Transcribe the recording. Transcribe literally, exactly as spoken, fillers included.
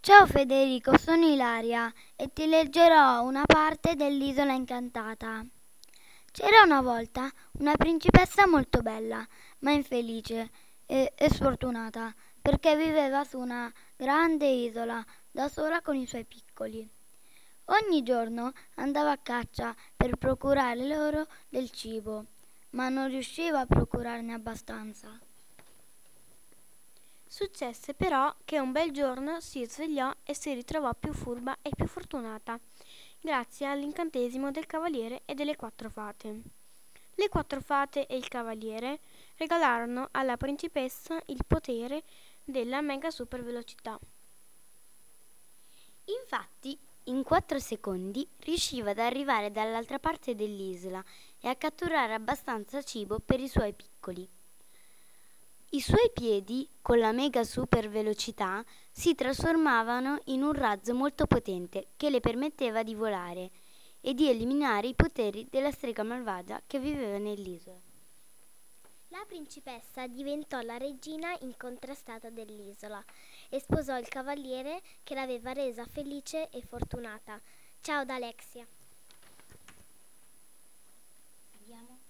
Ciao Federico, sono Ilaria e ti leggerò una parte dell'Isola Incantata. C'era una volta una principessa molto bella, ma infelice e, e sfortunata, perché viveva su una grande isola da sola con i suoi piccoli. Ogni giorno andava a caccia per procurare loro del cibo, ma non riusciva a procurarne abbastanza. Successe però che un bel giorno si svegliò e si ritrovò più furba e più fortunata, grazie all'incantesimo del cavaliere e delle quattro fate. Le quattro fate e il cavaliere regalarono alla principessa il potere della mega super velocità. Infatti, in quattro secondi riusciva ad arrivare dall'altra parte dell'isola e a catturare abbastanza cibo per i suoi piccoli. I suoi piedi, con la mega super velocità, si trasformavano in un razzo molto potente che le permetteva di volare e di eliminare i poteri della strega malvagia che viveva nell'isola. La principessa diventò la regina incontrastata dell'isola e sposò il cavaliere che l'aveva resa felice e fortunata. Ciao da Alexia. Andiamo.